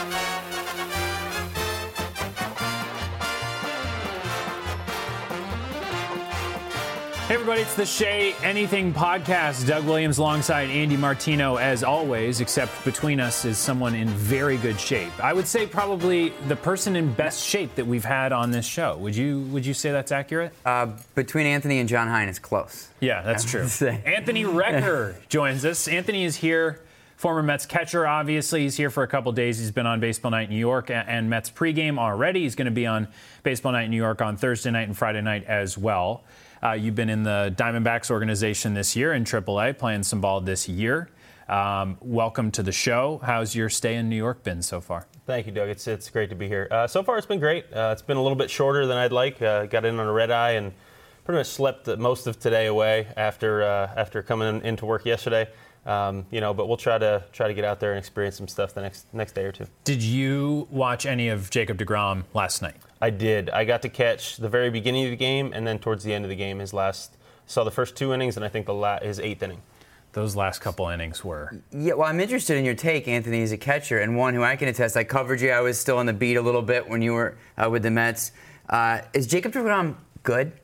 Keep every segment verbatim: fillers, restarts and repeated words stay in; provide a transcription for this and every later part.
Hey everybody, it's the Shea Anything Podcast. Doug Williams alongside Andy Martino as always, except between us is someone in very good shape. I would say probably the person in best shape that we've had on this show. Would you would you say that's accurate? Uh, between Anthony and John Hein, it's close. Yeah, that's true. Anthony Recker joins us. Anthony is here, former Mets catcher, obviously. He's here for a couple days. He's been on Baseball Night in New York and Mets pregame already. He's going to be on Baseball Night in New York on Thursday night and Friday night as well. Uh, you've been in the Diamondbacks organization this year in triple A, playing some ball this year. Um, welcome to the show. How's your stay in New York been so far? Thank you, Doug. It's it's great to be here. Uh, so far, it's been great. Uh, it's been a little bit shorter than I'd like. Uh, got in on a red eye and pretty much slept most of today away after uh, after coming in, into work yesterday. Um, you know, but we'll try to try to get out there and experience some stuff the next next day or two. Did you watch any of Jacob deGrom last night? I did. I got to catch the very beginning of the game and then towards the end of the game, his last. Saw the first two innings and I think the la- his eighth inning. Those last couple innings were. Yeah, well, I'm interested in your take, Anthony, as a catcher, and one who I can attest. I covered you. I was still on the beat a little bit when you were uh, with the Mets. Uh, is Jacob deGrom good?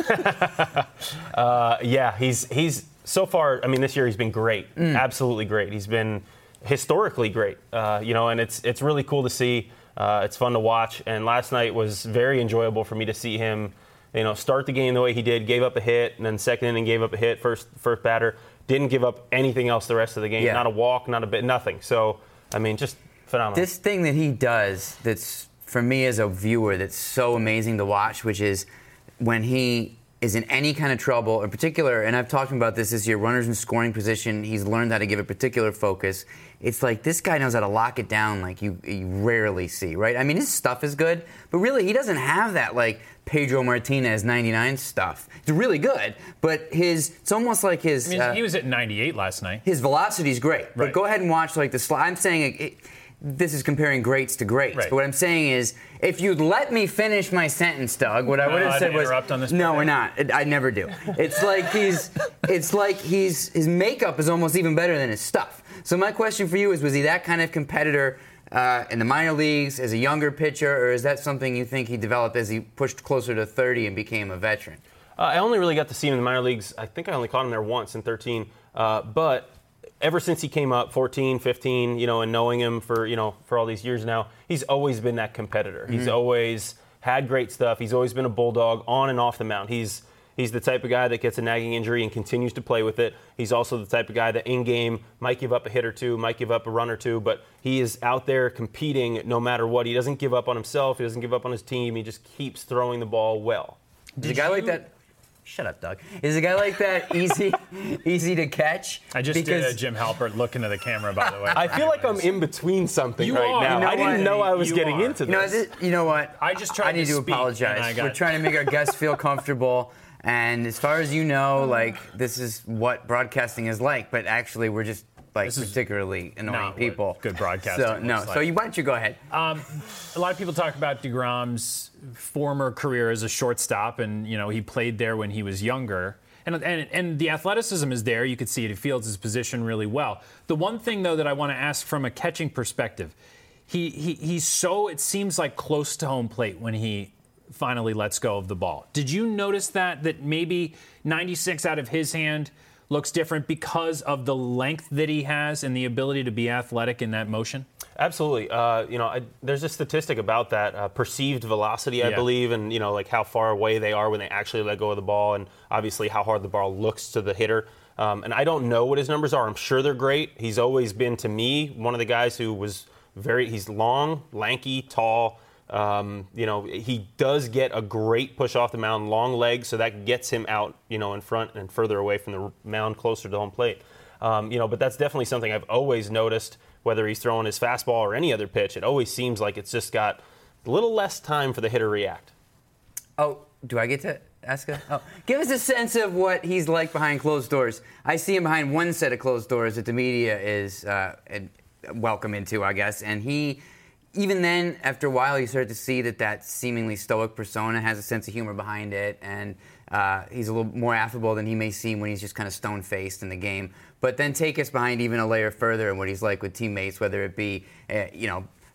uh, yeah, he's he's so far. I mean, this year he's been great, mm. absolutely great. He's been historically great, uh, you know, and it's it's really cool to see. Uh, it's fun to watch, and last night was very enjoyable for me to see him, you know, start the game the way he did. Gave up a hit, and then second inning gave up a hit. First first batter didn't give up anything else the rest of the game. Yeah. Not a walk, not a bit, nothing. So, I mean, just phenomenal. This thing that he does, that's for me as a viewer, that's so amazing to watch, which is when he is in any kind of trouble, in particular, and I've talked about this this year, runners in scoring position, he's learned how to give a particular focus. It's like this guy knows how to lock it down like you, you rarely see, right? I mean, his stuff is good, but really he doesn't have that like Pedro Martinez ninety-nine stuff. It's really good, but his it's almost like his. I mean, uh, he was at ninety-eight last night. His velocity's great, right. But go ahead and watch like the slide. I'm saying it, it, this is comparing greats to greats, right. But what I'm saying is, if you'd let me finish my sentence, Doug, what I would have uh, said was, on this no, we're not. I never do. It's like he's, it's like he's his makeup is almost even better than his stuff. So my question for you is, was he that kind of competitor uh, in the minor leagues as a younger pitcher, or is that something you think he developed as he pushed closer to thirty and became a veteran? Uh, I only really got to see him in the minor leagues. I think I only caught him there once in thirteen, uh, but ever since he came up, fourteen, fifteen, you know, and knowing him for, you know, for all these years now, he's always been that competitor. Mm-hmm. He's always had great stuff. He's always been a bulldog on and off the mound. He's he's the type of guy that gets a nagging injury and continues to play with it. He's also the type of guy that in-game might give up a hit or two, might give up a run or two, but he is out there competing no matter what. He doesn't give up on himself. He doesn't give up on his team. He just keeps throwing the ball well. Is a guy like that... Shut up, Doug. Is a guy like that easy easy to catch? I just because did a Jim Halpert look into the camera, by the way. I feel like I'm in between something you right are. now. You know I didn't what? know I was You getting are. into You know, this. this, you know what? I just tried I need to to, speak, apologize. and I got- We're trying to make our guests feel comfortable. And as far as you know, like, this is what broadcasting is like. But actually, we're just, like, This is particularly annoying not what people. good broadcasting So, no. looks like. So you, why don't you go ahead? Um, a lot of people talk about DeGrom's former career as a shortstop, and, you know, he played there when he was younger. And, and and the athleticism is there. You could see it. He fields his position really well. The one thing, though, that I want to ask from a catching perspective, he, he he's so, it seems like, close to home plate when he finally lets go of the ball. Did you notice that, that maybe ninety-six out of his hand looks different because of the length that he has and the ability to be athletic in that motion? Absolutely. Uh, you know, I, there's a statistic about that, uh, perceived velocity, I Yeah. believe, and, you know, like how far away they are when they actually let go of the ball, and obviously how hard the ball looks to the hitter. Um, and I don't know what his numbers are. I'm sure they're great. He's always been, to me, one of the guys who was very, he's long, lanky, tall. Um, you know, he does get a great push off the mound, long legs, so that gets him out, you know, in front and further away from the mound, closer to home plate. Um, you know, but that's definitely something I've always noticed. Whether he's throwing his fastball or any other pitch, it always seems like it's just got a little less time for the hitter to react. Oh, do I get to ask a, oh, give us a sense of what he's like behind closed doors. I see him behind one set of closed doors that the media is uh, welcome into, I guess. And he, even then, after a while, you start to see that that seemingly stoic persona has a sense of humor behind it. And uh, he's a little more affable than he may seem when he's just kind of stone-faced in the game. But then take us behind even a layer further and what he's like with teammates, whether it be, uh, you know,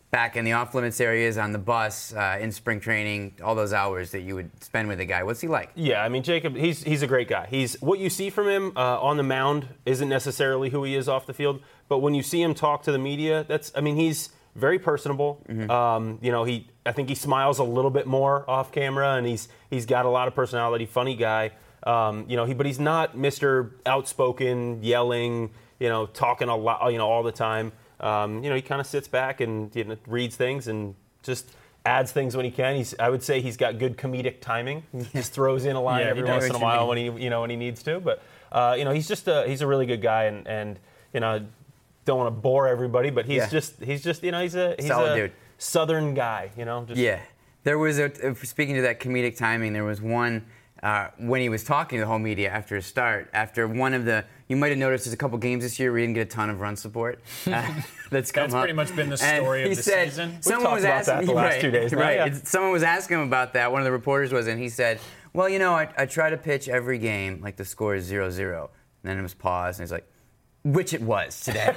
back in the off-limits areas on the bus, uh, in spring training, all those hours that you would spend with a guy. What's he like? Yeah, I mean, Jacob, he's he's a great guy. He's what you see from him uh, on the mound isn't necessarily who he is off the field, but when you see him talk to the media, that's I mean, he's very personable. Mm-hmm. Um, you know, he I think he smiles a little bit more off camera, and he's he's got a lot of personality, funny guy. Um, you know, he but he's not Mister Outspoken, yelling, you know, talking a lot, you know, all the time. Um, you know, he kind of sits back and you know, reads things and just adds things when he can. He's, I would say he's got good comedic timing. He just throws in a line yeah, every once in a while when he, you know, when he needs to. But uh, you know, he's just a he's a really good guy, and, and you know, don't want to bore everybody, but he's yeah. just he's just you know he's a he's Solid a dude. Southern guy. You know, just, yeah. There was a speaking to that comedic timing. There was one. Uh, when he was talking to the whole media after his start, after one of the, you might have noticed there's a couple games this year where he didn't get a ton of run support. Uh, that's come that's up. pretty much been the story and of he the said, season. Someone was about asking that the last right, two days. Now, right. Yeah. Someone was asking him about that. One of the reporters was, and he said, "Well, you know, I, I try to pitch every game like the score is zero zero." And then it was paused, and he's like, which it was today.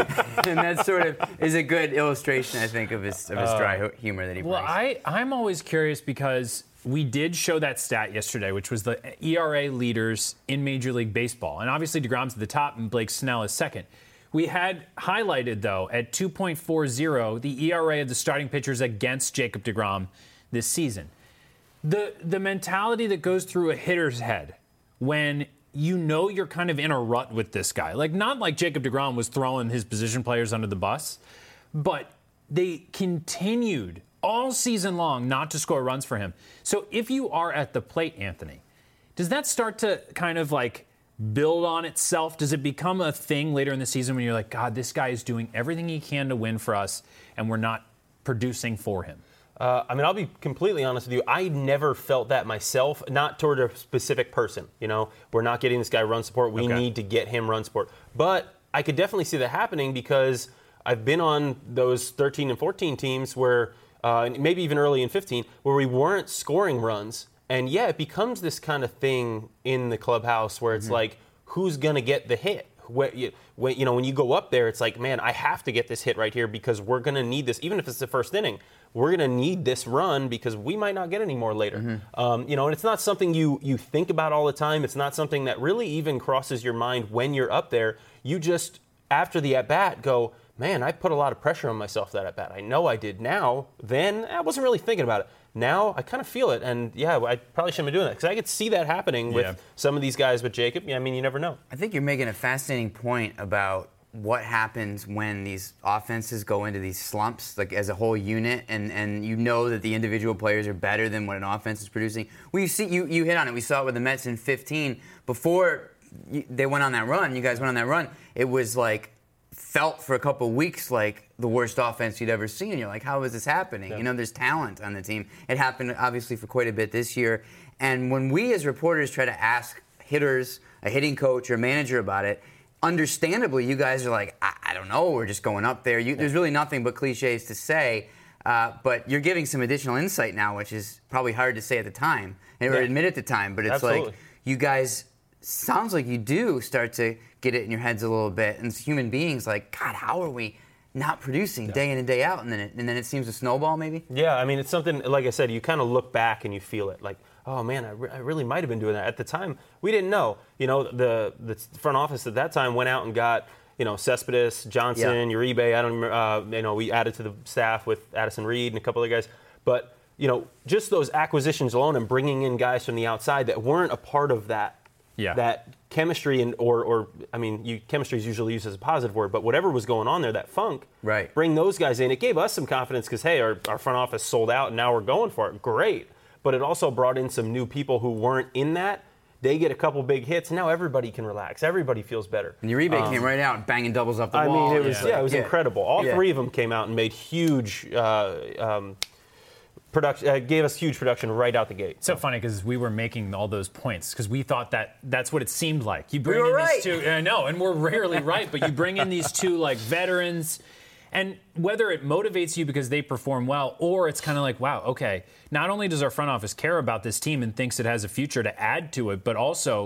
And that sort of is a good illustration, I think, of his, of his dry uh, humor that he brings. Well, I, I'm always curious because we did show that stat yesterday, which was the E R A leaders in Major League Baseball. And obviously DeGrom's at the top and Blake Snell is second. We had highlighted, though, at two point four oh, the E R A of the starting pitchers against Jacob DeGrom this season. The, the mentality that goes through a hitter's head when you know you're kind of in a rut with this guy. Like, not like Jacob DeGrom was throwing his position players under the bus, but they continued all season long not to score runs for him. So if you are at the plate, Anthony, does that start to kind of like build on itself? Does it become a thing later in the season when you're like, God, this guy is doing everything he can to win for us and we're not producing for him? Uh, I mean, I'll be completely honest with you. I never felt that myself, not toward a specific person. You know, we're not getting this guy run support. We okay. need to get him run support. But I could definitely see that happening because I've been on those thirteen and fourteen teams where, uh, maybe even early in fifteen, where we weren't scoring runs. And yeah, it becomes this kind of thing in the clubhouse where it's mm-hmm. like, who's going to get the hit? When you, when, you know, when you go up there, it's like, man, I have to get this hit right here because we're going to need this. Even if it's the first inning, we're going to need this run because we might not get any more later. Mm-hmm. Um, you know, and it's not something you, you think about all the time. It's not something that really even crosses your mind when you're up there. You just, after the at-bat, go, man, I put a lot of pressure on myself that at-bat. I know I did. Now, then, I wasn't really thinking about it. Now, I kind of feel it, and yeah, I probably shouldn't be doing that because I could see that happening with yeah. some of these guys with Jacob. Yeah, I mean, you never know. I think you're making a fascinating point about what happens when these offenses go into these slumps, like as a whole unit, and, and you know that the individual players are better than what an offense is producing. We see you you hit on it. We saw it with the Mets in fifteen. Before you, they went on that run, you guys went on that run, it was like felt for a couple of weeks like the worst offense you'd ever seen. You're like, how is this happening? Yeah. You know, there's talent on the team. It happened, obviously, for quite a bit this year. And when we as reporters try to ask hitters, a hitting coach or a manager about it, understandably, you guys are like, I, I don't know, we're just going up there. You, there's really nothing but cliches to say. Uh, but you're giving some additional insight now, which is probably hard to say at the time, or yeah. admit at the time. But it's Absolutely. like, you guys, sounds like you do start to get it in your heads a little bit. And as human beings, like, God, how are we not producing yeah. day in and day out? And then it, and then it seems to snowball, maybe? Yeah, I mean, it's something, like I said, you kind of look back and you feel it. Like, oh, man, I, re- I really might have been doing that. At the time, we didn't know. You know, the, the front office at that time went out and got, you know, Cespedes, Johnson, yeah. Uribe. I don't remember, uh, you know, we added to the staff with Addison Reed and a couple other guys. But, you know, just those acquisitions alone and bringing in guys from the outside that weren't a part of that Yeah. that chemistry and or or I mean, you, chemistry is usually used as a positive word, but whatever was going on there, that funk, right. bring those guys in. It gave us some confidence because, hey, our, our front office sold out and now we're going for it. Great. But it also brought in some new people who weren't in that. They get a couple big hits, and now everybody can relax. Everybody feels better. And Uribe um, came right out banging doubles off the I wall. I mean, it was, yeah. yeah, it was yeah. incredible. All yeah. three of them came out and made huge uh, um, Production uh, gave us huge production right out the gate. It's so funny because we were making all those points because we thought that that's what it seemed like. You bring we were in right. these two, I know, and we're rarely right, but you bring in these two like veterans, and whether it motivates you because they perform well, or it's kind of like, wow, okay, not only does our front office care about this team and thinks it has a future to add to it, but also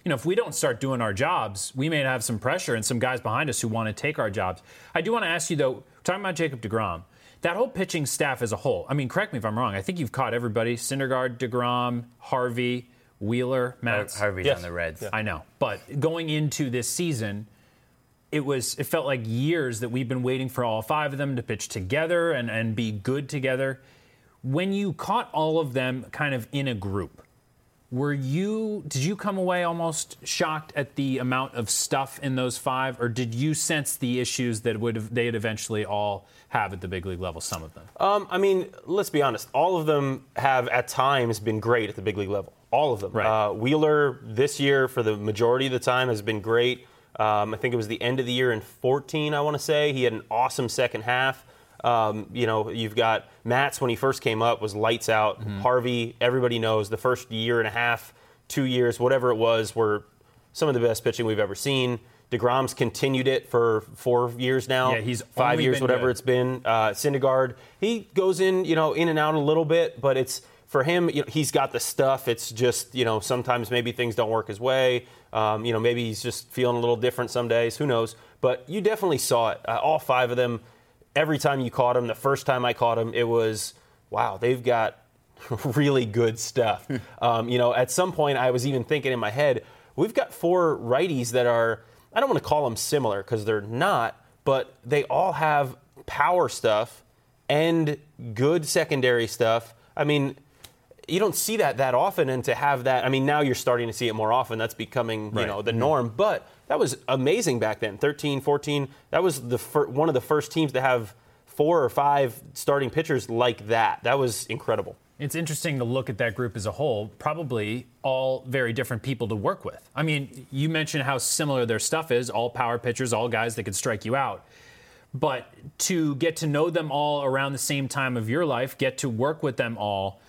you know, if we don't start doing our jobs, we may have some pressure and some guys behind us who want to take our jobs. I do want to ask you, though, talking about Jacob deGrom, that whole pitching staff as a whole, I mean, correct me if I'm wrong, I think you've caught everybody, Syndergaard, deGrom, Harvey, Wheeler, Matz. Harvey's yes. on the Reds. Yeah. I know. But going into this season, it was it felt like years that we've been waiting for all five of them to pitch together and, and be good together. When you caught all of them kind of in a group, were you did you come away almost shocked at the amount of stuff in those five, or did you sense the issues that would have, they'd eventually all have at the big league level, some of them? Um, I mean, let's be honest. All of them have at times been great at the big league level. All of them. Right. Uh, Wheeler this year, for the majority of the time, has been great. Um, I think it was the end of the year in fourteen, I want to say. He had an awesome second half. Um, you know, you've got Matz when he first came up was lights out. Mm-hmm. Harvey, everybody knows the first year and a half, two years, whatever it was, were some of the best pitching we've ever seen. DeGrom's continued it for four years now. Yeah, he's five only years, been whatever good. it's been. Uh, Syndergaard, he goes in, you know, in and out a little bit, but it's for him. You know, he's got the stuff. It's just, you know, sometimes maybe things don't work his way. Um, you know, maybe he's just feeling a little different some days. Who knows? But you definitely saw it. Uh, all five of them. Every time you caught him, the first time I caught him, it was, wow, they've got really good stuff. um, you know, at some point I was even thinking in my head, we've got four righties that are, I don't want to call them similar because they're not, but they all have power stuff and good secondary stuff. I mean, you don't see that that often, and to have that, I mean, now you're starting to see it more often. That's becoming, Right. you know, the norm. But that was amazing back then, thirteen, fourteen. That was the fir- one of the first teams to have four or five starting pitchers like that. That was incredible. It's interesting to look at that group as a whole, probably all very different people to work with. I mean, you mentioned how similar their stuff is, all power pitchers, all guys that could strike you out. But to get to know them all around the same time of your life, get to work with them all,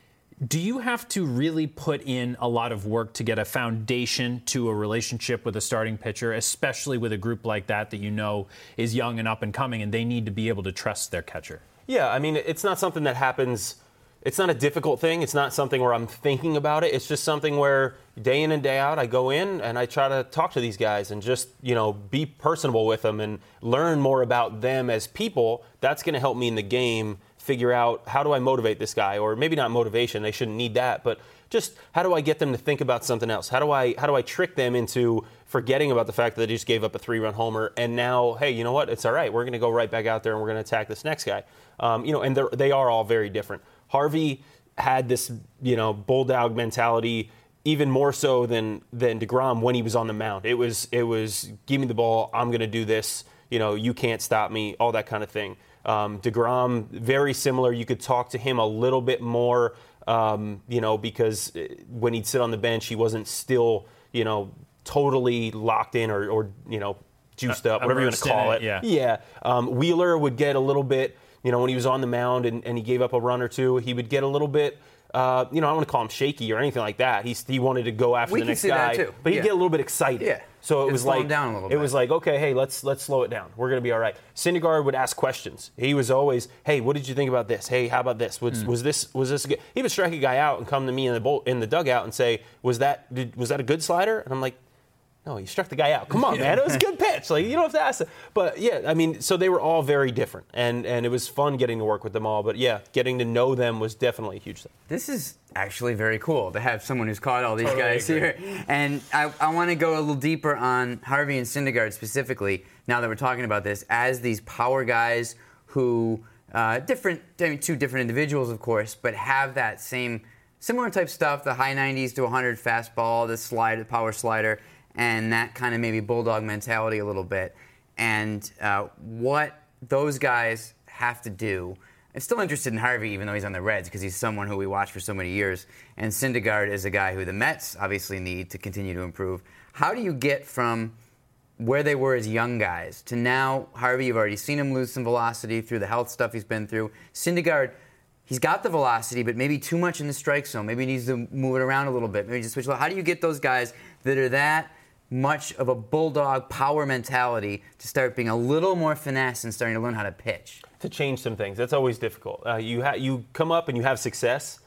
do you have to really put in a lot of work to get a foundation to a relationship with a starting pitcher, especially with a group like that that you know is young and up and coming, and they need to be able to trust their catcher? Yeah, I mean, it's not something that happens. It's not a difficult thing. It's not something where I'm thinking about it. It's just something where day in and day out, I go in and I try to talk to these guys and just, you know, be personable with them and learn more about them as people. That's going to help me in the game figure out, how do I motivate this guy? Or maybe not motivation, they shouldn't need that, but just how do I get them to think about something else? How do I how do I trick them into forgetting about the fact that they just gave up a three-run homer and now, hey, you know what? It's all right. We're going to go right back out there and we're going to attack this next guy. Um, you know, and they're- they are all very different. Harvey had this, you know, bulldog mentality even more so than than DeGrom when he was on the mound. It was it was give me the ball, I'm going to do this. You know, you can't stop me, all that kind of thing. Um, DeGrom, very similar. You could talk to him a little bit more, um, you know, because when he'd sit on the bench, he wasn't still, you know, totally locked in or, or you know, juiced up, whatever you want to call it. Yeah. Yeah. Um, Wheeler would get a little bit, you know, when he was on the mound and, and he gave up a run or two, he would get a little bit, uh, you know, I don't want to call him shaky or anything like that. He's, he wanted to go after We the can next see guy, that too. but he'd Yeah. get a little bit excited. Yeah. So it It'd was slow like him down a little it bit. was like, okay, hey, let's let's slow it down. We're gonna be all right. Syndergaard would ask questions. He was always, hey, what did you think about this? Hey, how about this? Was, Hmm. was this was this good? He would strike a guy out and come to me in the bowl, in the dugout and say, was that did, was that a good slider? And I'm like, no, you struck the guy out. Come on, man. It was a good pitch. Like, you don't have to ask it. But, yeah, I mean, so they were all very different. And, and it was fun getting to work with them all. But, yeah, getting to know them was definitely a huge thing. This is actually very cool to have someone who's caught all these Totally guys agree. here. And I, I want to go a little deeper on Harvey and Syndergaard specifically, now that we're talking about this, as these power guys who, uh, different, I mean, two different individuals, of course, but have that same, similar type stuff, the high nineties to one hundred fastball, the slide, the power slider, and that kind of maybe bulldog mentality a little bit. And uh, what those guys have to do. I'm still interested in Harvey, even though he's on the Reds, because he's someone who we watched for so many years. And Syndergaard is a guy who the Mets obviously need to continue to improve. How do you get from where they were as young guys to now, Harvey, you've already seen him lose some velocity through the health stuff he's been through. Syndergaard, he's got the velocity, but maybe too much in the strike zone. Maybe he needs to move it around a little bit. Maybe just switch. How do you get those guys that are that much of a bulldog power mentality to start being a little more finesse and starting to learn how to pitch? To change some things. That's always difficult. Uh, you ha- you come up and you have success,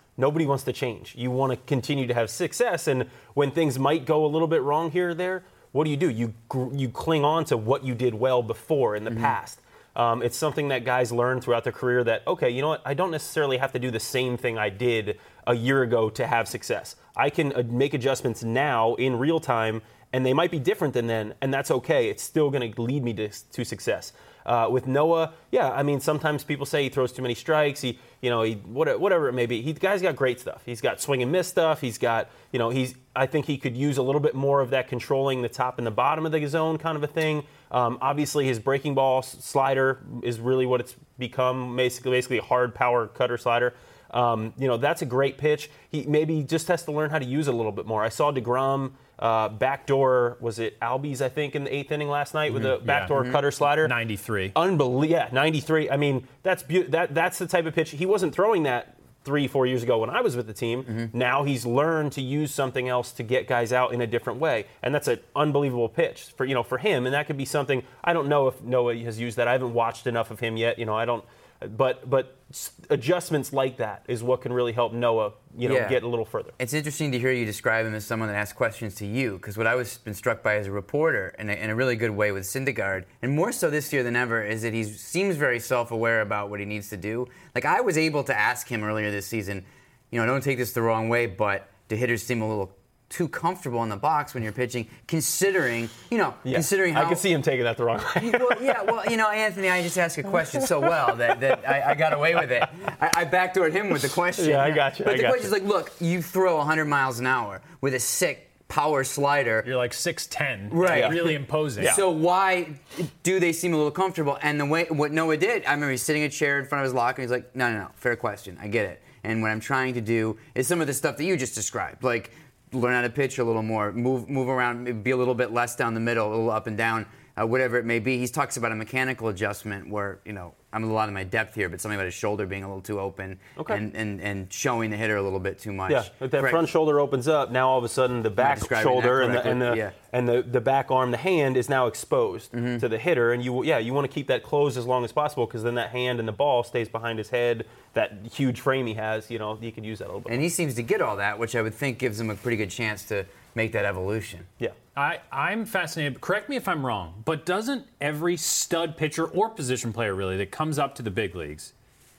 Nobody wants to change. You want to continue to have success, and when things might go a little bit wrong here or there, what do you do? You you cling on to what you did well before in the mm-hmm. past. Um, it's something that guys learn throughout their career that, okay, you know what? I don't necessarily have to do the same thing I did a year ago to have success. I can uh, make adjustments now in real time, and they might be different than then, and that's okay. It's still going to lead me to, to success. Uh, with Noah, yeah, I mean, sometimes people say he throws too many strikes. He, you know, he whatever it may be. He, the guy's got great stuff. He's got swing and miss stuff. He's got, you know, he's. I think he could use a little bit more of that controlling the top and the bottom of the zone kind of a thing. Um, obviously, his breaking ball slider is really what it's become. Basically, basically a hard power cutter slider. Um, you know, that's a great pitch. He maybe just has to learn how to use it a little bit more. I saw DeGrom uh, backdoor, was it Albies, I think, in the eighth inning last night with mm-hmm. a backdoor yeah. cutter slider. ninety-three. Unbelievable. Yeah, ninety-three. I mean, that's be- that that's the type of pitch. He wasn't throwing that three, four years ago when I was with the team. Mm-hmm. Now he's learned to use something else to get guys out in a different way. And that's an unbelievable pitch for, you know, for him. And that could be something, I don't know if Noah has used that. I haven't watched enough of him yet. You know, I don't, but, but adjustments like that is what can really help Noah, you know, yeah. get a little further. It's interesting to hear you describe him as someone that asks questions to you, because what I was been struck by as a reporter, in a, in a really good way with Syndergaard, and more so this year than ever, is that he seems very self-aware about what he needs to do. Like, I was able to ask him earlier this season, you know, don't take this the wrong way, but do hitters seem a little too comfortable in the box when you're pitching, considering, you know, yeah. considering how... I can see him taking that the wrong way. well, yeah, well, you know, Anthony, I just asked a question so well that, that I, I got away with it. I, I backdoored him with the question. Yeah, I got you. But I the got question's you. like, look, you throw one hundred miles an hour with a sick power slider. You're like six ten. Right. Yeah. Really imposing. Yeah. So why do they seem a little comfortable? And the way, what Noah did, I remember he's sitting in a chair in front of his locker, and he's like, no, no, no, fair question. I get it. And what I'm trying to do is some of the stuff that you just described, like learn how to pitch a little more, move move around, be a little bit less down the middle, a little up and down, uh, whatever it may be. He talks about a mechanical adjustment where, you know, I'm a lot of my depth here, but something about his shoulder being a little too open okay. and, and, and showing the hitter a little bit too much. Yeah, if that Correct. front shoulder opens up, now all of a sudden the back shoulder and the, and, the, yeah. and the, the back arm, the hand is now exposed mm-hmm. to the hitter. And you, yeah, you want to keep that closed as long as possible because then that hand and the ball stays behind his head. That huge frame he has, you know, you can use that a little bit. And he seems to get all that, which I would think gives him a pretty good chance to make that evolution. Yeah. I, I'm fascinated. Correct me if I'm wrong, but doesn't every stud pitcher or position player really that comes up to the big leagues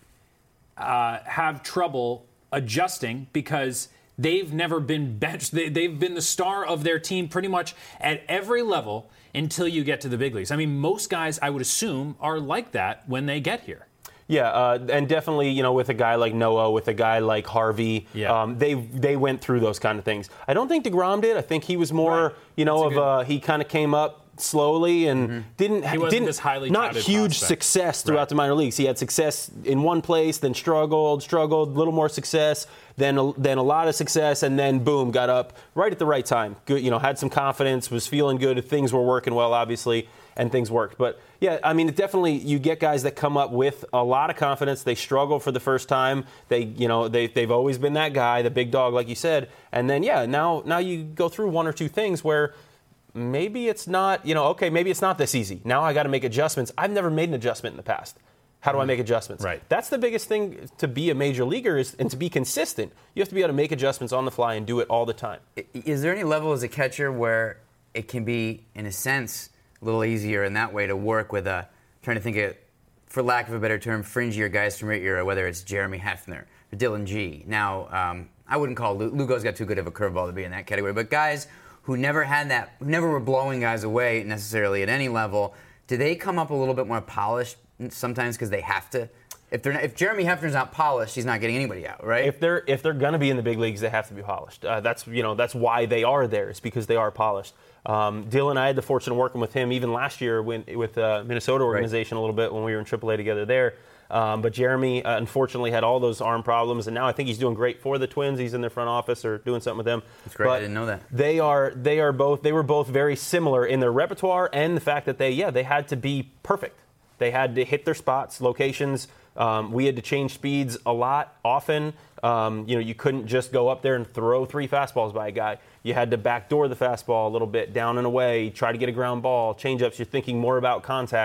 uh, have trouble adjusting because they've never been benched? They, they've been the star of their team pretty much at every level until you get to the big leagues. I mean, most guys, I would assume, are like that when they get here. Yeah, uh, and definitely, you know, with a guy like Noah, with a guy like Harvey, yeah. um, they they went through those kind of things. I don't think DeGrom did. I think he was more, right. you know, That's of uh, he kind of came up slowly and mm-hmm. didn't he wasn't didn't this highly not touted huge prospect. success throughout right. the minor leagues. He had success in one place, then struggled, struggled, a little more success, then a, then a lot of success, and then boom, got up right at the right time. Good, you know, had some confidence, was feeling good. Things were working well, obviously, and things worked. But yeah, I mean, it definitely, you get guys that come up with a lot of confidence. They struggle for the first time. They, you know, they they've always been that guy, the big dog, like you said. And then yeah, now now you go through one or two things where maybe it's not, you know, okay, maybe it's not this easy. Now I got to make adjustments. I've never made an adjustment in the past. How do I make adjustments? Right. That's the biggest thing to be a major leaguer is, and to be consistent. You have to be able to make adjustments on the fly and do it all the time. Is there any level as a catcher where it can be, in a sense, a little easier in that way to work with a, trying to think of, for lack of a better term, fringier guys from your era, whether it's Jeremy Hefner or Dylan G. Now, um, I wouldn't call Lugo's got too good of a curveball to be in that category, but guys who never had that, who never were blowing guys away necessarily at any level, do they come up a little bit more polished sometimes because they have to? If they're not, if Jeremy Hefner's not polished, he's not getting anybody out, right? If they're if they're going to be in the big leagues, they have to be polished. Uh, that's you know that's why they are there. It's because they are polished. Um, Dylan, I had the fortune of working with him even last year when, with the Minnesota organization right. a little bit when we were in triple A together there. Um, but Jeremy, uh, unfortunately, had all those arm problems, and now I think he's doing great for the Twins. He's in their front office or doing something with them. That's great. But I didn't know that. They are they are both they were both very similar in their repertoire and the fact that they yeah they had to be perfect. They had to hit their spots, locations. Um, we had to change speeds a lot, often. Um, you know, you couldn't just go up there and throw three fastballs by a guy. You had to backdoor the fastball a little bit, down and away, try to get a ground ball, change-ups. You're thinking more about contact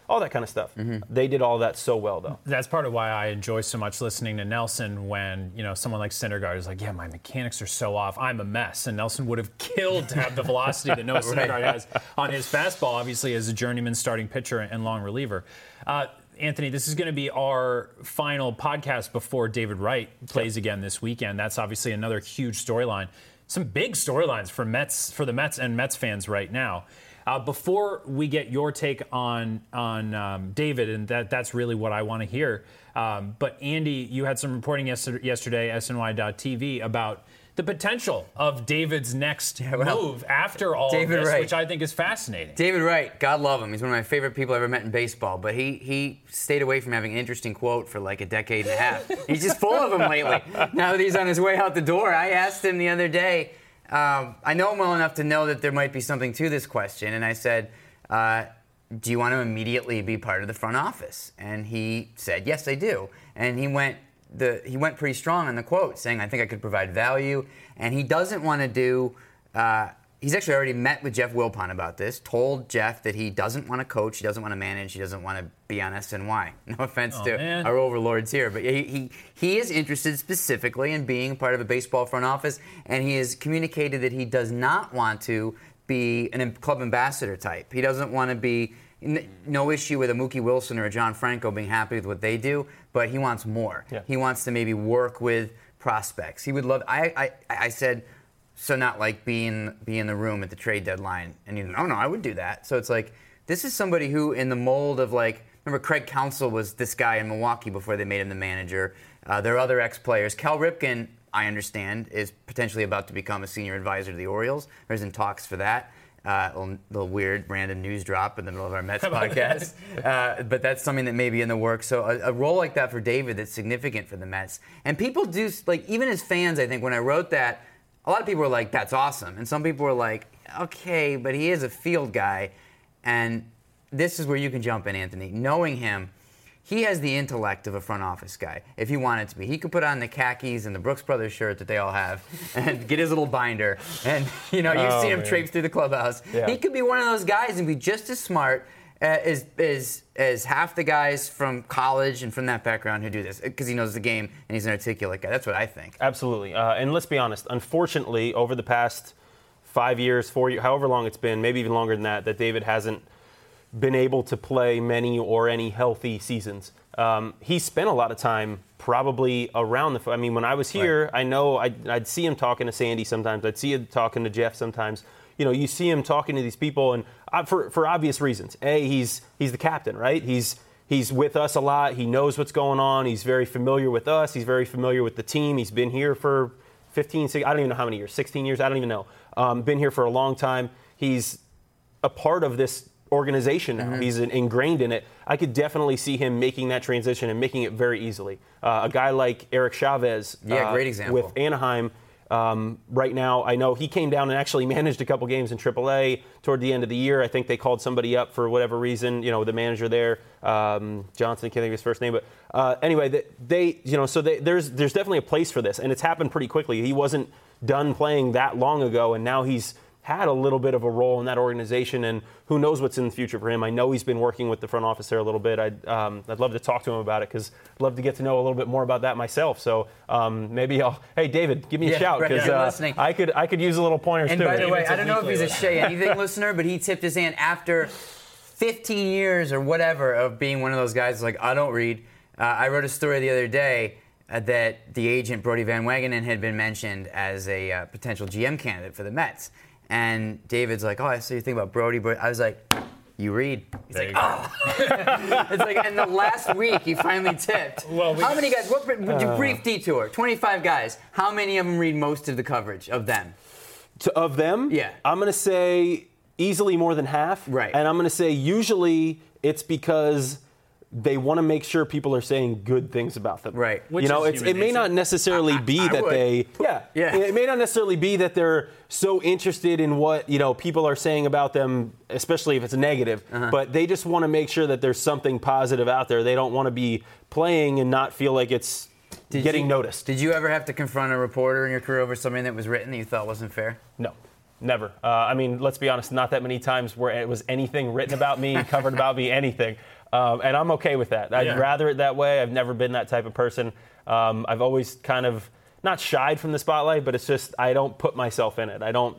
all that kind of stuff. Mm-hmm. They did all that so well, though. That's part of why I enjoy so much listening to Nelson when, you know, someone like Syndergaard is like, yeah, my mechanics are so off, I'm a mess. And Nelson would have killed to have the velocity that Noah Syndergaard has on his fastball, obviously, as a journeyman starting pitcher and long reliever. Uh, Anthony, this is going to be our final podcast before David Wright plays again this weekend. That's obviously another huge storyline. Some big storylines for Mets, for the Mets and Mets fans right now. Uh, before we get your take on on um, David, and that that's really what I want to hear. Um, but Andy, you had some reporting yesterday, yesterday S N Y dot T V about the potential of David's next yeah, well, move after all David of this, Wright. which I think is fascinating. David Wright, God love him. He's one of my favorite people I ever met in baseball. But he he stayed away from having an interesting quote for like a decade and a half. He's just full of them lately. Now that he's on his way out the door, I asked him the other day. Um, I know him well enough to know that there might be something to this question, and I said, uh, do you want to immediately be part of the front office? And he said, yes, I do. And he went the he went pretty strong on the quote, saying, I think I could provide value. And he doesn't want to do, uh, he's actually already met with Jeff Wilpon about this, told Jeff that he doesn't want to coach, he doesn't want to manage, he doesn't want to be on S N Y. No offense oh, to man. our overlords here, but he, he he is interested specifically in being part of a baseball front office, and he has communicated that he does not want to be a club ambassador type. He doesn't want to be, no issue with a Mookie Wilson or a John Franco being happy with what they do, but he wants more. Yeah. He wants to maybe work with prospects. He would love, I I, I said, so not like being be in the room at the trade deadline, and you no, no, I would do that. So it's like, this is somebody who, in the mold of like, remember Craig Counsell was this guy in Milwaukee before they made him the manager. Uh, there are other ex-players. Cal Ripken, I understand, is potentially about to become a senior advisor to the Orioles. There's in talks for that. Uh, a little, little weird random news drop in the middle of our Mets podcast. Uh, but that's something that may be in the works. So a, a role like that for David that's significant for the Mets. And people do, like, even as fans, I think, when I wrote that, a lot of people were like, that's awesome. And some people were like, okay, but he is a field guy. And this is where you can jump in, Anthony. Knowing him, he has the intellect of a front office guy, if he wanted to be. He could put on the khakis and the Brooks Brothers shirt that they all have and get his little binder. And, you know, you've oh, seen him man. traipse through the clubhouse. Yeah. He could be one of those guys and be just as smart uh, as, as, as half the guys from college and from that background who do this, because he knows the game and he's an articulate guy. That's what I think. Absolutely. Uh, and let's be honest, unfortunately, over the past five years, four years, however long it's been, maybe even longer than that, that David hasn't been able to play many or any healthy seasons. Um, he spent a lot of time probably around the – I mean, when I was here, right. I know I'd, I'd see him talking to Sandy sometimes. I'd see him talking to Jeff sometimes. You know, you see him talking to these people, and uh, for for obvious reasons. A, he's he's the captain, right? He's he's with us a lot. He knows what's going on. He's very familiar with us. He's very familiar with the team. He's been here for fifteen, sixteen, I don't even know how many years, sixteen years, I don't even know. Um, been here for a long time. He's a part of this organization now. Mm-hmm. He's ingrained in it. I could definitely see him making that transition and making it very easily. Uh, a guy like Eric Chavez, yeah, uh, great example. with Anaheim. Um, right now, I know he came down and actually managed a couple games in triple A toward the end of the year. I think they called somebody up for whatever reason, you know, the manager there, um, Johnson, can't think of his first name. But uh, anyway, they, they, you know, so they, there's there's definitely a place for this, and it's happened pretty quickly. He wasn't done playing that long ago, and now he's had a little bit of a role in that organization, and who knows what's in the future for him. I know he's been working with the front office there a little bit. I'd, um, I'd love to talk to him about it, because I'd love to get to know a little bit more about that myself. So um, maybe I'll, hey, David, give me yeah, a shout, because right, uh, I could I could use a little pointers and too. And by the way, David's I don't know if he's a Shay Anything listener, but he tipped his hand after fifteen years or whatever of being one of those guys like, I don't read. Uh, I wrote a story the other day uh, that the agent Brody Van Wagenen had been mentioned as a uh, potential G M candidate for the Mets. And David's like, oh, I saw you think about Brody, but I was like, you read. He's there like, oh. It's like, and the last week he finally tipped. Well, we, how many guys, what, would you uh, brief detour, twenty-five guys, how many of them read most of the coverage of them? To, of them? Yeah. I'm going to say easily more than half. Right. And I'm going to say usually it's because they want to make sure people are saying good things about them. Right. Which you know, it's, it may not necessarily be I, I that would. they, yeah, yeah, it may not necessarily be that they're so interested in what, you know, people are saying about them, especially if it's negative, uh-huh. but they just want to make sure that there's something positive out there. They don't want to be playing and not feel like it's did getting you, noticed. Did you ever have to confront a reporter in your career over something that was written that you thought wasn't fair? No. Never. Uh, I mean, let's be honest, not that many times where it was anything written about me, covered about me, anything. Um, and I'm okay with that. I'd Yeah. rather it that way. I've never been that type of person. Um, I've always kind of not shied from the spotlight, but it's just I don't put myself in it. I don't,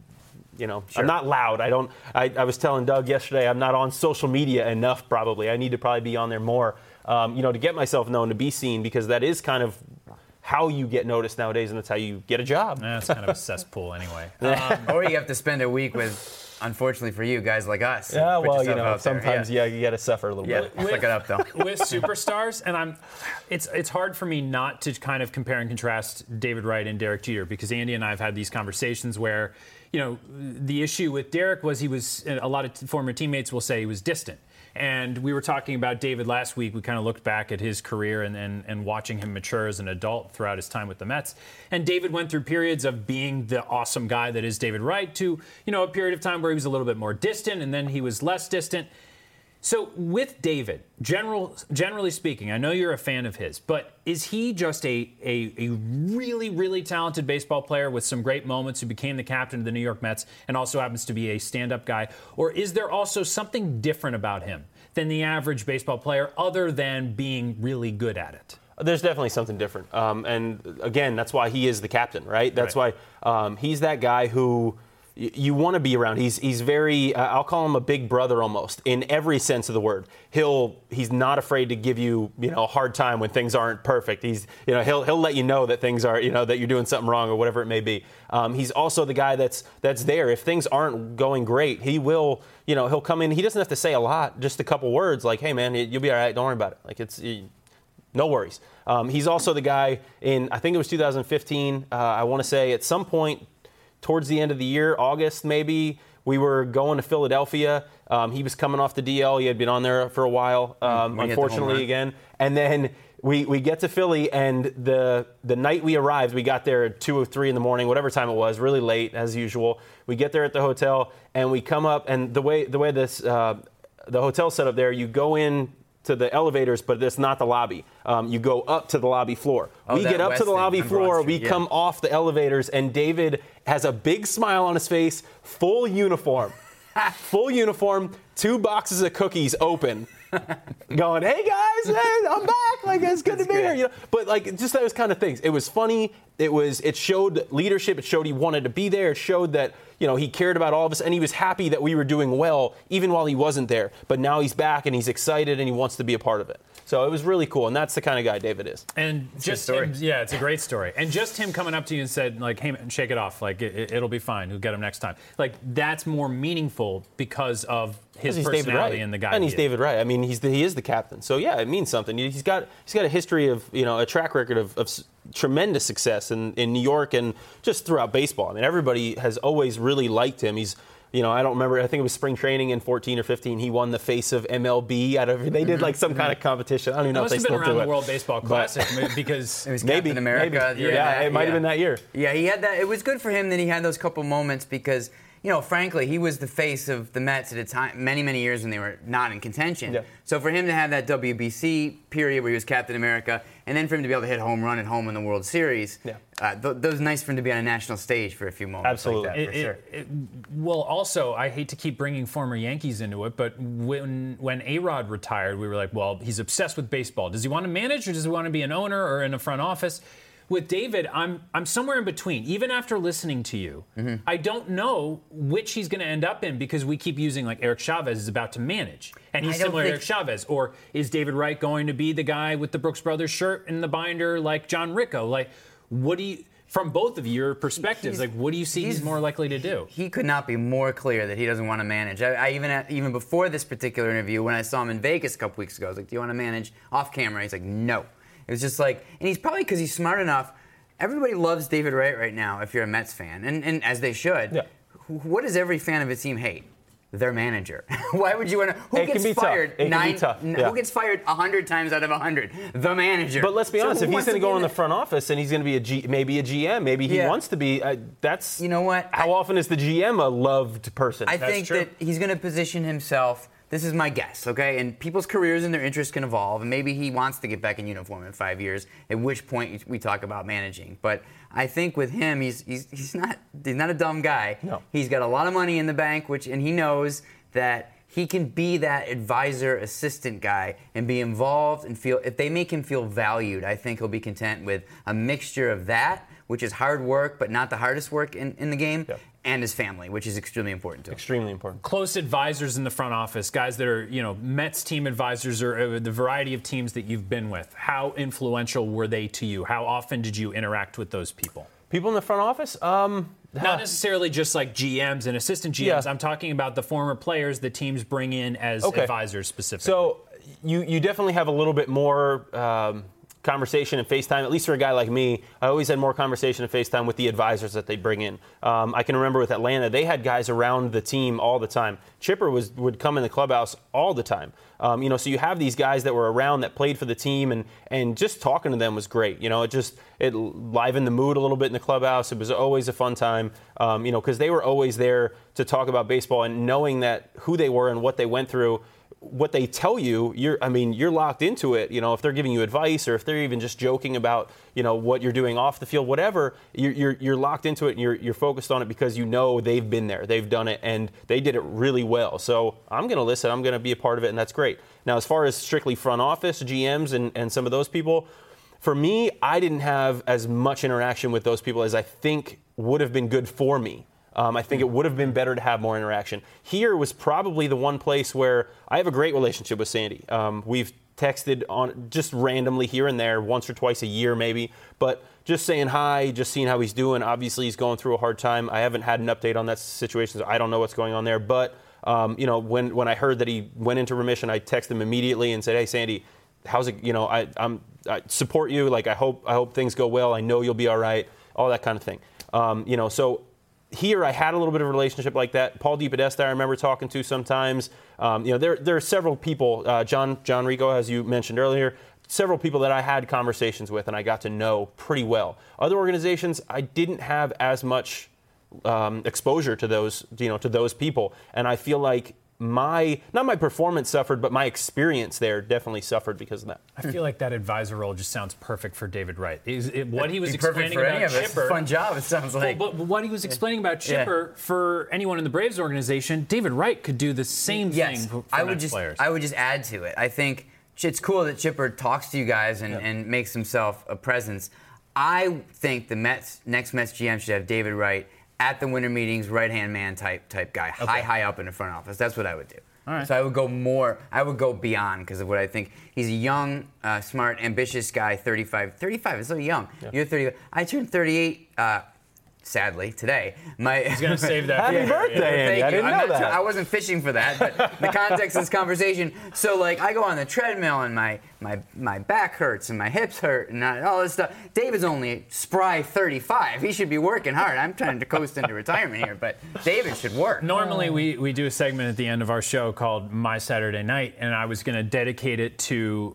you know, Sure. I'm not loud. I don't. I, I was telling Doug yesterday I'm not on social media enough. Probably I need to probably be on there more. Um, you know, to get myself known, to be seen, because that is kind of how you get noticed nowadays, and that's how you get a job. That's kind of a cesspool anyway. Um, Or you have to spend a week with, unfortunately for you, guys like us. Yeah, Put well, you yourself know, out there. sometimes yeah. yeah, you got to suffer a little Yeah, bit. suck it up though. with superstars, and I'm, it's it's hard for me not to kind of compare and contrast David Wright and Derek Jeter, because Andy and I have had these conversations where, you know, the issue with Derek was he was, a lot of former teammates will say he was distant. And we were talking about David last week. We kind of looked back at his career and, and, and watching him mature as an adult throughout his time with the Mets. And David went through periods of being the awesome guy that is David Wright to, you know, a period of time where he was a little bit more distant and then he was less distant. So with David, general, generally speaking, I know you're a fan of his, but is he just a, a, a really, really talented baseball player with some great moments who became the captain of the New York Mets and also happens to be a stand-up guy? Or is there also something different about him than the average baseball player other than being really good at it? There's definitely something different. Um, and again, that's why he is the captain, right? That's Right. why um, he's that guy who y- you want to be around. He's he's very, uh, I'll call him a big brother almost, in every sense of the word. He'll he's not afraid to give you, you know, a hard time when things aren't perfect. He's, you know, he'll he'll let you know that things are, you know, that you're doing something wrong or whatever it may be. Um, he's also the guy that's that's there. If things aren't going great, he will, you know, he'll come in. He doesn't have to say a lot, just a couple words like, hey, man, you'll be all right. Don't worry about it. Like, it's, you, no worries. Um, he's also the guy in, I think it was two thousand fifteen, uh, I want to say at some point towards the end of the year, August maybe, we were going to Philadelphia. Um, he was coming off the D L. He had been on there for a while, um, When he hit the home unfortunately run. again. And then we, we get to Philly, and the the night we arrived, we got there at two or three in the morning, whatever time it was, really late as usual. We get there at the hotel, and we come up, and the way the way this uh, the hotel's set up there, you go in to the elevators, but it's not the lobby. Um, you go up to the lobby floor. Oh, we that get up west to the thing lobby on Broad floor. Street, we yeah. come off the elevators, and David has a big smile on his face, full uniform. Full uniform, two boxes of cookies open, going, hey guys, hey, I'm back. Like, it's good That's to be good. here. You know? But like, just those kind of things. It was funny. It was. It showed leadership. It showed he wanted to be there. It showed that, you know, he cared about all of us, and he was happy that we were doing well, even while he wasn't there. But now he's back, and he's excited, and he wants to be a part of it. So it was really cool, and that's the kind of guy David is. And just story. him, yeah, it's a great story. And just him coming up to you and said, like, hey, man, shake it off. Like, it, it'll be fine. We'll get him next time. Like, that's more meaningful because of his He's David personality Wright. and the guy. and he he's is. David Wright. I mean, he's the, he is the captain. So yeah, it means something. He's got he's got a history of, you know, a track record of, of s- tremendous success in, in New York and just throughout baseball. I mean, everybody has always really liked him. He's, you know, I don't remember. I think it was spring training in fourteen or fifteen. He won the face of M L B out of. They did like some kind of competition. I don't even know It if they must have been still around do the it. World Baseball Classic because It was Maybe Captain America. maybe. the year Yeah, that, it might have been that year. Yeah, he had that. It was good for him that he had those couple moments because, you know, frankly, he was the face of the Mets at a time, many, many years when they were not in contention. Yeah. So for him to have that W B C period where he was Captain America, and then for him to be able to hit home run at home in the World Series, Yeah. uh, th- that was nice for him to be on a national stage for a few moments. Absolutely. Like that, It- for it- sure. it- well, also, I hate to keep bringing former Yankees into it, but when when A-Rod retired, we were like, well, he's obsessed with baseball. Does he want to manage, or does he want to be an owner or in a front office? With David, I'm I'm somewhere in between. Even after listening to you, Mm-hmm. I don't know which he's going to end up in because we keep using like Eric Chavez is about to manage, and he's I don't similar to think- Eric Chavez. Or is David Wright going to be the guy with the Brooks Brothers shirt in the binder like John Ricco? Like, what do you? From both of your perspectives, He's- like, what do you see he's, he's- more likely to do? He could not be more clear that he doesn't want to manage. I, I even even before this particular interview, when I saw him in Vegas a couple weeks ago, I was like, "Do you want to manage off camera?" He's like, "No." It was just like, and he's probably because he's smart enough. Everybody loves David Wright right now. If you're a Mets fan, and, and as they should. Yeah. Wh- What does every fan of a team hate? Their manager. Why would you want to? Who It can gets be tough. fired? It can be nine, tough, n- yeah. Who gets fired a hundred times out of a hundred? The manager. But let's be So honest, who if he's wants going to be go in the that? front office and he's going to be a G, maybe a G M, maybe he Yeah. wants to be. Uh, that's You know what? How I- often is the G M a loved person? I That's think true. that he's going to position himself. This is my guess, okay? And people's careers and their interests can evolve, and maybe he wants to get back in uniform in five years. At which point we talk about managing. But I think with him, he's he's, he's not he's not a dumb guy. No. He's got a lot of money in the bank, which and he knows that he can be that advisor, assistant guy and be involved and feel, if they make him feel valued, I think he'll be content with a mixture of that, which is hard work, but not the hardest work in, in the game, yeah. and his family, which is extremely important to him. Extremely important. Close advisors in the front office, guys that are, you know, Mets team advisors or uh, the variety of teams that you've been with. How influential were they to you? How often did you interact with those people? People in the front office? Um, Not necessarily just like G Ms and assistant G Ms. Yeah. I'm talking about the former players the teams bring in as okay. advisors specifically. So you, you definitely have a little bit more um, conversation and FaceTime, at least for a guy like me. I always had more conversation and FaceTime with the advisors that they bring in. Um, I can remember with Atlanta, they had guys around the team all the time. Chipper was would come in the clubhouse all the time. Um, you know, so you have these guys that were around that played for the team, and and just talking to them was great. You know, it just it livened the mood a little bit in the clubhouse. It was always a fun time. Um, you know, because they were always there to talk about baseball, and knowing that who they were and what they went through. What they tell you, you're, I mean, you're locked into it. You know, if they're giving you advice or if they're even just joking about, you know, what you're doing off the field, whatever, you're, you're, you're locked into it and you're, you're focused on it because you know they've been there, they've done it, and they did it really well. So I'm going to listen, I'm going to be a part of it, and that's great. Now, as far as strictly front office, G Ms and, and some of those people, for me, I didn't have as much interaction with those people as I think would have been good for me. Um, I think it would have been better to have more interaction. Here was probably the one place where I have a great relationship with Sandy. Um, we've texted on just randomly here and there, once or twice a year maybe, but just saying hi, just seeing how he's doing. Obviously, he's going through a hard time. I haven't had an update on that situation, so I don't know what's going on there. But um, you know, when when I heard that he went into remission, I texted him immediately and said, "Hey, Sandy, how's it? You know, I, I'm I support you. Like, I hope I hope things go well. I know you'll be all right. All that kind of thing. Um, you know, so." Here, I had a little bit of a relationship like that. Paul DePodesta, I remember talking to sometimes. Um, you know, there there are several people. Uh, John John Rico, as you mentioned earlier, several people that I had conversations with and I got to know pretty well. Other organizations, I didn't have as much um, exposure to those, you know, to those people, and I feel like my not my performance suffered, but my experience there definitely suffered because of that. I feel like that advisor role just sounds perfect for David Wright. Is it, what he was explaining for about any of us. Chipper, It's a fun job. It sounds like. Well, but what he was explaining about Chipper yeah. for anyone in the Braves organization, David Wright could do the same yes, thing for I would Mets just, players. I would just add to it. I think it's cool that Chipper talks to you guys and, yeah. and makes himself a presence. I think the Mets next Mets G M should have David Wright at the winter meetings, right-hand man type type guy, okay. high high up in the front office. That's what I would do. All right. So I would go more, I would go beyond because of what I think. He's a young, uh, smart, ambitious guy, thirty-five. thirty-five is so young. Yeah. You're thirty-five. I turned thirty-eight, uh, sadly, today. My, He's going to save that. Happy yeah, birthday, Andy. I didn't I'm know not, that. I wasn't fishing for that, but the context of this conversation. So, like, I go on the treadmill and my, my, my back hurts and my hips hurt and all this stuff. David's only spry thirty-five. He should be working hard. I'm trying to coast into retirement here, but David should work. Normally, we, we do a segment at the end of our show called My Saturday Night, and I was going to dedicate it to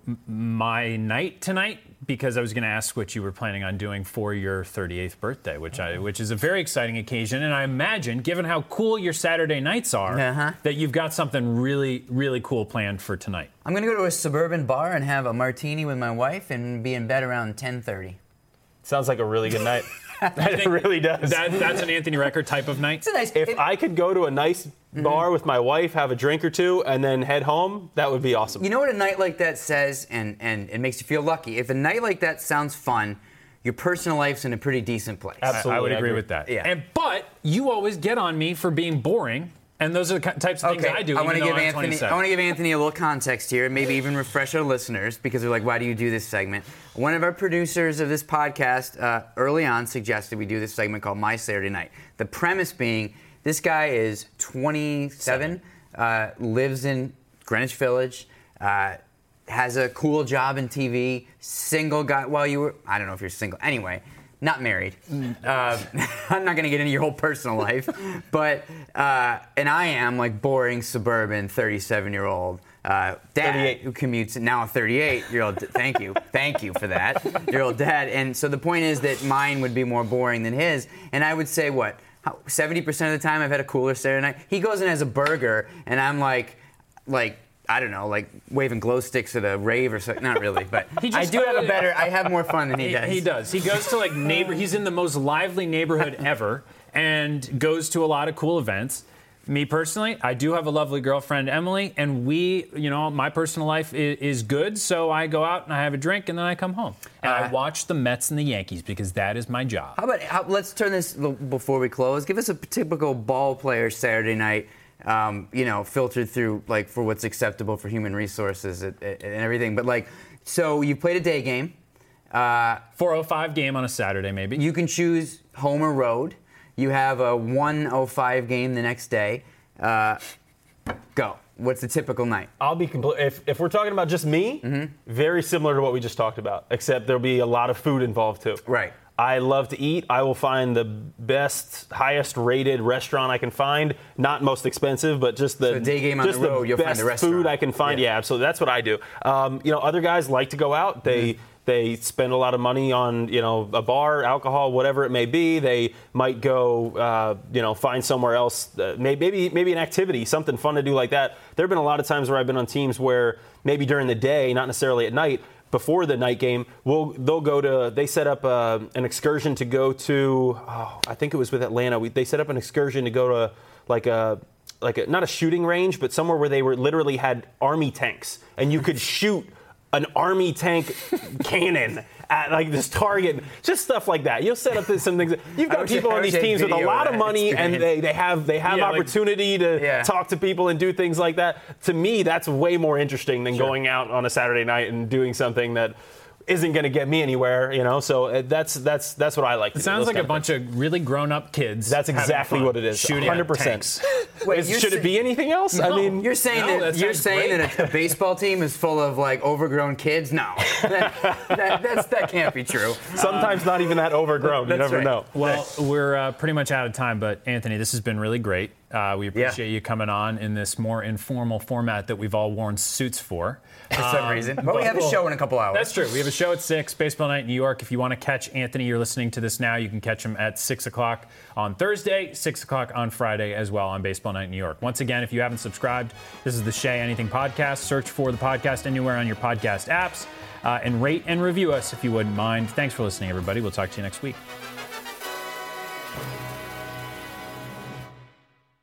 my night tonight because I was going to ask what you were planning on doing for your thirty-eighth birthday, which I which is a very exciting occasion. And I imagine, given how cool your Saturday nights are, uh-huh. that you've got something really, really cool planned for tonight. I'm going to go to a suburban bar and have a martini with my wife and be in bed around ten thirty. Sounds like a really good night. It really does. That, that's an Anthony Record type of night. It's a nice. If it, I could go to a nice mm-hmm. bar with my wife, have a drink or two, and then head home, that would be awesome. You know what a night like that says, and, and it makes you feel lucky. If a night like that sounds fun, your personal life's in a pretty decent place. Absolutely, I, I would agree, agree with that. Yeah. And but you always get on me for being boring. And those are the types of things okay. I do. I want to give Anthony. twenty-seven. I want to give Anthony a little context here, and maybe even refresh our listeners because they're like, "Why do you do this segment?" One of our producers of this podcast uh, early on suggested we do this segment called My Saturday Night. The premise being, this guy is twenty-seven, uh, lives in Greenwich Village, uh, has a cool job in T V, single guy. Well, you were. I don't know if you're single. Anyway. Not married. Uh, I'm not going to get into your whole personal life. But, uh, and I am like boring suburban thirty-seven-year-old uh, dad thirty-eight. Who commutes, now a thirty-eight-year-old, thank you, thank you for that, year old dad. And so the point is that mine would be more boring than his. And I would say, what, how, seventy percent of the time I've had a cooler Saturday night. He goes in as a burger, and I'm like, like, I don't know, like waving glow sticks at a rave or something. Not really, but I do have a better, I have more fun than he, he does. He does. He goes to like neighbor, he's in the most lively neighborhood ever and goes to a lot of cool events. Me personally, I do have a lovely girlfriend, Emily, and we, you know, my personal life is, is good, so I go out and I have a drink and then I come home. And uh, I watch the Mets and the Yankees because that is my job. How about, how, let's turn this, before we close, give us a typical ball player Saturday night, um, you know, filtered through, like, for what's acceptable for human resources and, and everything. But, like, so you played a day game. Uh, four oh five game on a Saturday, maybe. You can choose home or road. You have a one oh five game the next day. Uh, go. What's the typical night? I'll be complete. If, if we're talking about just me, mm-hmm. very similar to what we just talked about, except there'll be a lot of food involved too. Right. I love to eat. I will find the best, highest rated restaurant I can find. Not most expensive, but just the so day game on just the road. The you'll best find a restaurant. food I can find. Yeah. yeah, absolutely. That's what I do. Um, you know, other guys like to go out. They. Mm-hmm. They spend a lot of money on, you know, a bar, alcohol, whatever it may be. They might go, uh, you know, find somewhere else, uh, maybe maybe an activity, something fun to do like that. There have been a lot of times where I've been on teams where maybe during the day, not necessarily at night, before the night game, we'll they'll go to, they set up uh, an excursion to go to, oh, I think it was with Atlanta. We, they set up an excursion to go to like a, like a, not a shooting range, but somewhere where they were literally had army tanks and you could shoot an army tank cannon at like this target, just stuff like that. You'll set up this, some things. You've got people on these teams with a lot of money, experience. and they, they have they have yeah, opportunity like, to yeah. talk to people and do things like that. To me, that's way more interesting than sure. going out on a Saturday night and doing something that isn't going to get me anywhere, you know. So that's that's that's what I like. It to sounds do, like a bunch of really grown-up kids. That's exactly what it is. Shooting one hundred percent. Wait, Is, should sa- it be anything else? No. I mean, you're saying no, that, that you're saying that a, a baseball team is full of like overgrown kids? No, that, that, that's, that can't be true. Sometimes um, not even that overgrown. You never right. know. Well, we're uh, pretty much out of time, but Anthony, this has been really great. Uh, we appreciate yeah. you coming on in this more informal format that we've all worn suits for. For some um, reason. But, but we have a show in a couple hours. That's true. We have a show at six, Baseball Night in New York. If you want to catch Anthony, you're listening to this now, you can catch him at six o'clock on Thursday, six o'clock on Friday as well on Baseball Night in New York. Once again, if you haven't subscribed, this is the Shea Anything Podcast. Search for the podcast anywhere on your podcast apps uh, and rate and review us if you wouldn't mind. Thanks for listening, everybody. We'll talk to you next week.